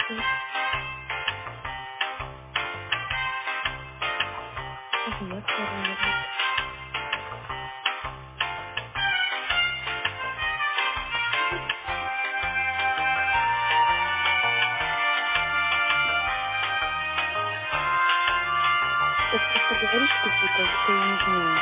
М, Заявка наверное. Сейчас просто говоришь какие-то, что я не знаю.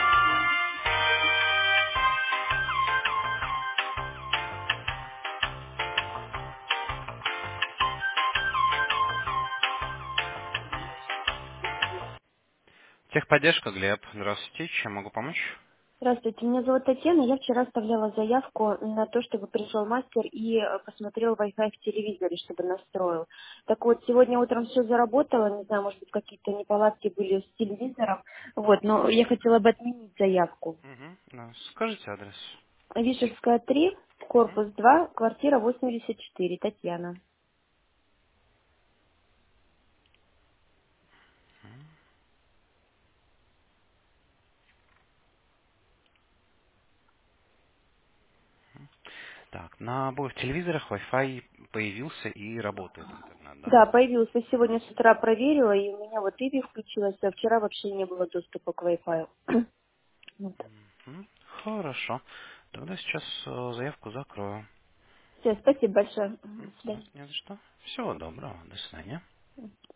Техподдержка, Глеб. Здравствуйте. Чем могу помочь? Здравствуйте, меня зовут Татьяна. Я вчера оставляла заявку на то, чтобы пришел мастер и посмотрел Wi-Fi в телевизоре, чтобы настроил. Так вот, сегодня утром все заработало, не знаю, может быть, какие-то неполадки были с телевизором. Вот, но я хотела бы отменить заявку. Угу. Скажите адрес. Вишерская 3, Мгм. корпус 2, квартира 84, Татьяна. Так, на обоих телевизорах Wi-Fi появился и работает интернет, да? Да, появился сегодня с утра проверила, и у меня вот Иви включилась, а вчера вообще не было доступа к Wi-Fi. Вот. Мгм. Хорошо. Тогда сейчас заявку закрою. Все, спасибо большое. До Мгм. свидания. Не за что. Всего доброго. До свидания.